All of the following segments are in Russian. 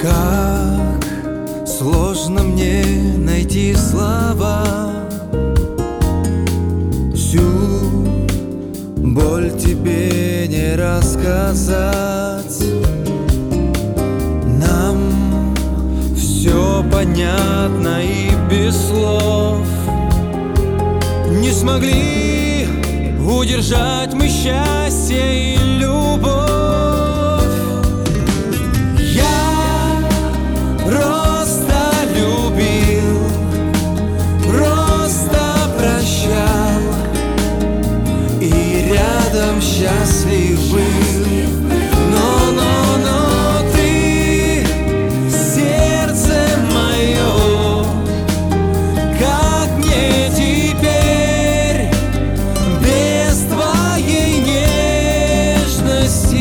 Как сложно мне найти слова, всю боль тебе не рассказать. Нам все понятно и без слов. Не смогли удержать мы счастье и любовь. Счастлив был, но ты, сердце мое, как мне теперь без твоей нежности?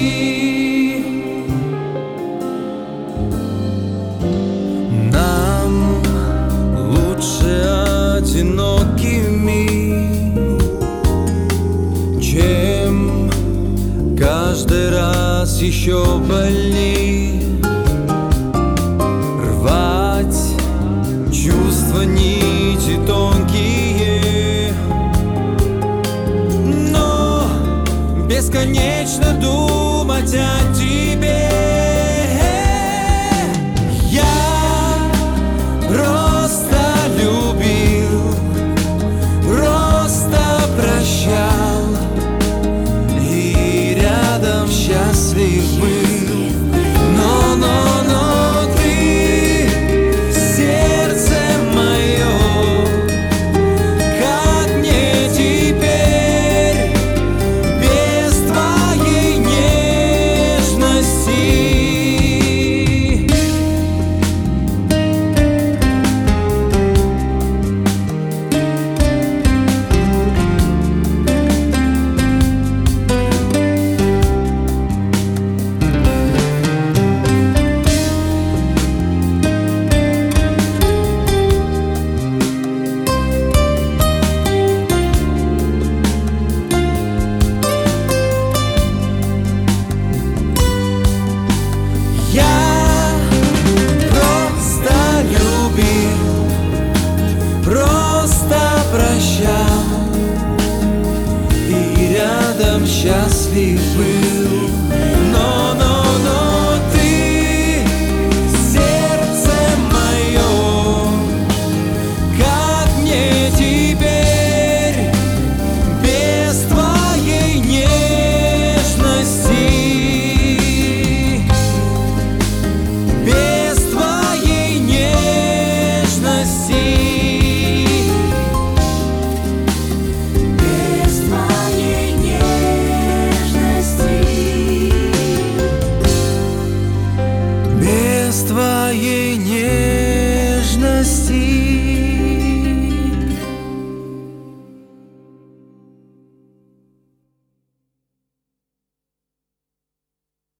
Нам лучше одинокими, чем каждый раз еще больней рвать чувства, нити тонкие, но бесконечно думать о тебе. Я просто любил, просто прощал, счастлив был, но ты, сердце мое, как мне теперь без твоей нежности? Просто прощал и рядом счастлив был.